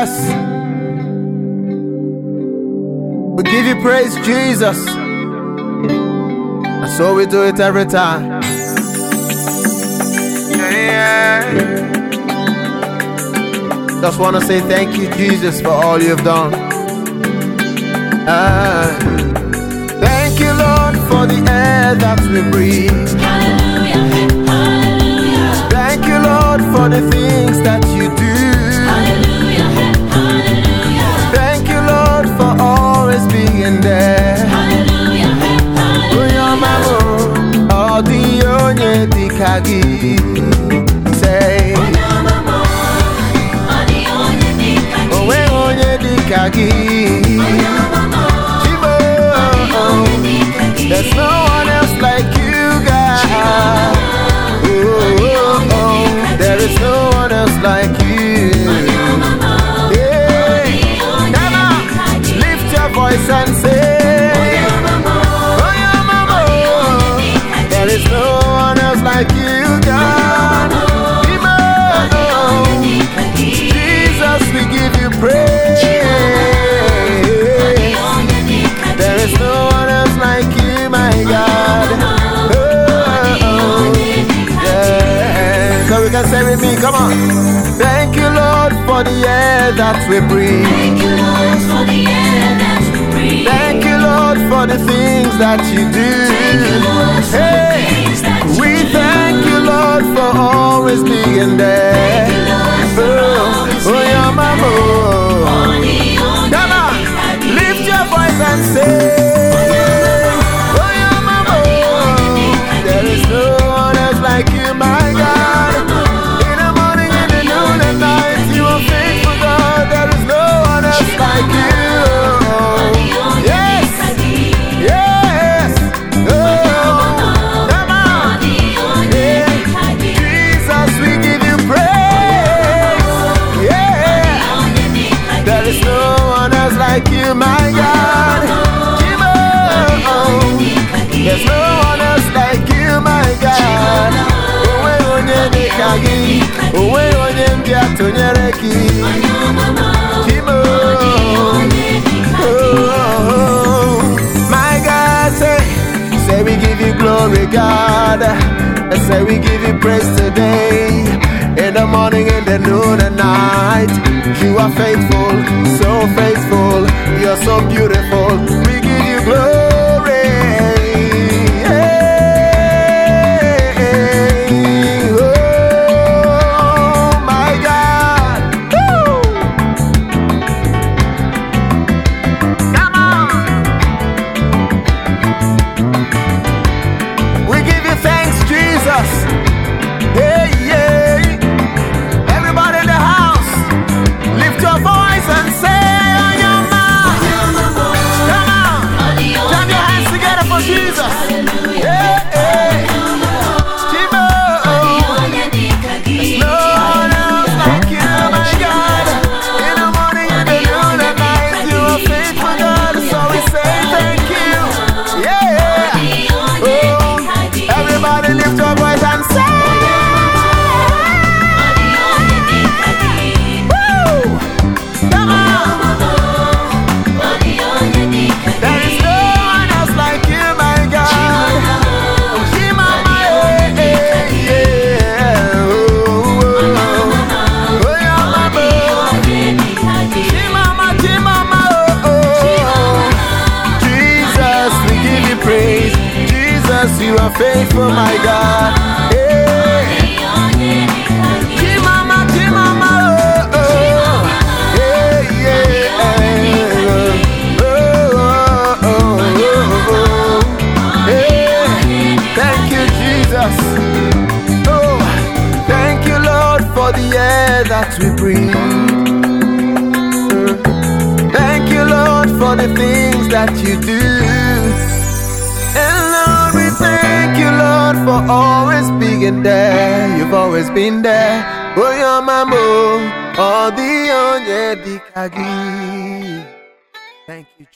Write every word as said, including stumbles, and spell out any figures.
Jesus. We give you praise, Jesus. And so we do it every time. Yeah. Just want to say thank you, Jesus, for all you've done. Uh, thank you, Lord, for the air that we breathe. Hallelujah, hallelujah. Thank you, Lord, for the things that you do. Hallelujah, hallelujah. Thank you, Lord, for always being there. Hallelujah, hallelujah. All the onye dikagi say. Owe onye dikagi. There's no one else like you, God. Oh, oh, oh. There is no one else like you. Yeah. Come on, lift your voice and say, oh yeah, mama. There is no one else like you, God. Jesus, we give you praise. There is no one else like you, my God. Oh, oh, yeah. So we can say with me, come on. Thank you, Lord, for the air that we breathe. Thank you, Lord, for the air that we breathe. Thank you, Lord, for the things that you do. Thank you, Lord, for Hey, the things that you we do. thank you, Lord, for always being there. Thank you, Lord, for always Oh, oh, yeah, being mama. Come on, lift your voice and say, oh, yeah, mama. There is no one else like you, my God. In the morning, in the noon, and night, you are faithful, God. There is no one else like you. Yes, yes. Oh, come on. Yeah. Jesus, we give you praise. Yeah. There is no one else like you, my God. There's no one else like you, my God. Owe onye dekagi, owe onye ndiatonyereki. Kimo, oh, my God, say, say we give you glory, God. And say we give you praise today. In the morning, in the noon and night, you are faithful, so faithful. You're so beautiful. We give you glory. Hey, oh my God. Woo. Come on. We give you thanks, Jesus. Hey, yeah. Everybody in the house, lift your voice and say, oh, your mouth. Come on. Clap your hands together for Jesus. Yeah, yeah. Jimo. There's no one else like you, my God. In the morning, in the noon, and night, you are faithful, God. So we say thank you. Yeah. Oh, everybody lift your voice and say, you are faithful, my God. Hey. Chimama, Chimama, oh, oh. Hey, yeah. Oh, oh, oh, oh, oh. Hey. Thank you, Jesus. Oh, thank you, Lord, for the air that we breathe. Thank you, Lord, for the things that you do. Thank you, Lord, for always being there. You've always been there. Oh, your mama, all the onye dikagi. Thank you.